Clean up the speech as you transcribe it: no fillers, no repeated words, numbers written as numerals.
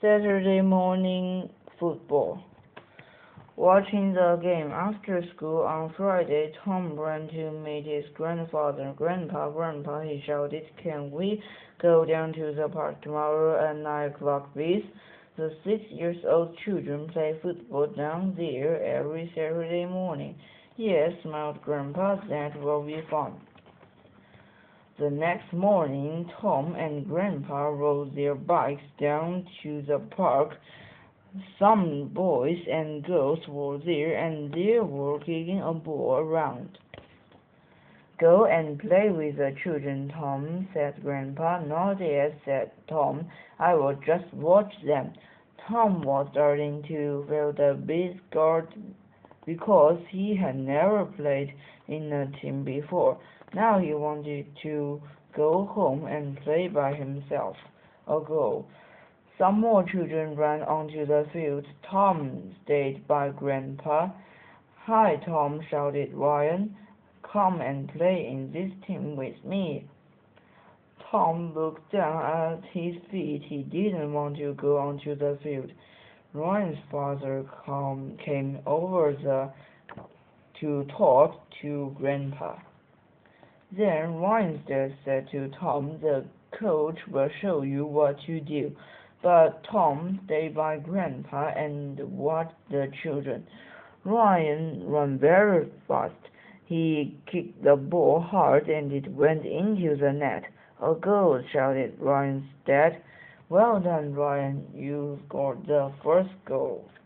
Saturday morning football. Watching the game after school on Friday, Tom ran to meet his grandfather. Grandpa, he shouted, "Can we go down to the park tomorrow at 9 o'clock, please?" The 6-year-old children play football down there every Saturday morning. "Yes," smiled Grandpa, "that will be fun." The next morning, Tom and Grandpa rode their bikes down to the park. Some boys and girls were there, and they were kicking a ball around. "Go and play with the children, Tom," said Grandpa. "Not yet," said Tom. "I will just watch them." Tom was starting to feel a bit scared because he had never played in a team before. Now he wanted to go home and play by himself. A goal. Some more children ran onto the field. Tom stayed by Grandpa. "Hi, Tom," shouted Ryan. "Come and play in this team with me." Tom looked down at his feet. He didn't want to go onto the field. Ryan's father came over to talk to Grandpa. Then Ryan's dad said to Tom, "The coach will show you what to do." But Tom stayed by Grandpa and watched the children. Ryan ran very fast. He kicked the ball hard and it went into the net. "A goal!" shouted Ryan's dad. "Well done, Ryan. You scored the first goal."